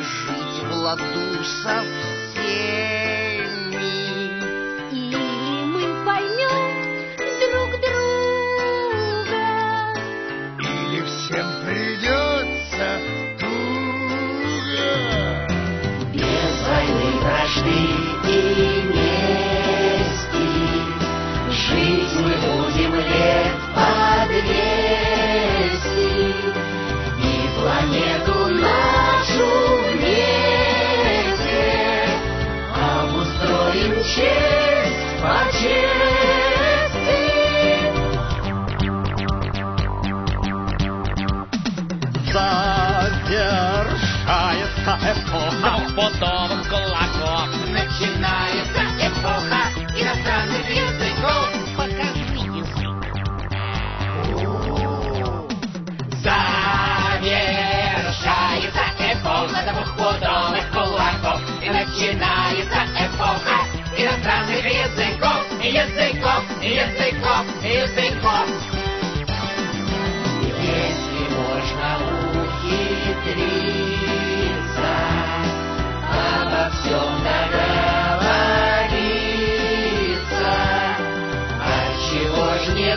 жить в ладу со всеми. И мы поймем друг друга. Или всем придется туго. Без войны, вражды и мести жить мы будем лет по 200. И планету нашу вместе обустроим честь по чести. Завершается эпоха Потом кулаков. Начинается эпоха иностранных языков. Покажи язык. Завершается эпоха двухпудовых кулаков. И начинается эпоха иностранных языков. Языков, языков, языков. Если можно ухитриться обо всем договориться, отчего ж не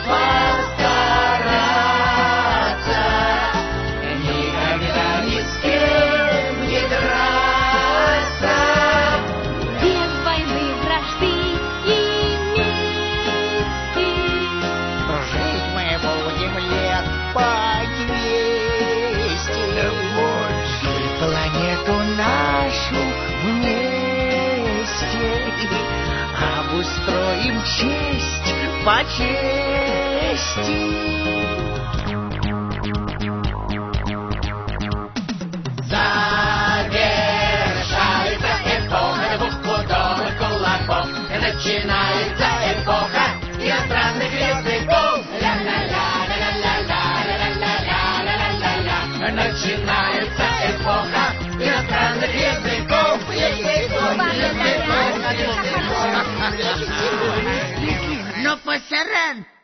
постараться никогда ни с кем не драться? Без войны, вражды и мести. Жить мы будем лет по 200. Больше Планету нашу вместе обустроим честь по чести. завершается эпоха двухпудовых кулаков. Начинается эпоха иностранных языков. Ля-ля-ля-ля-ля-ля-ля-ля-ля-ля-ля-ля-ля. Начинается эпоха иностранных языков. Но пасаран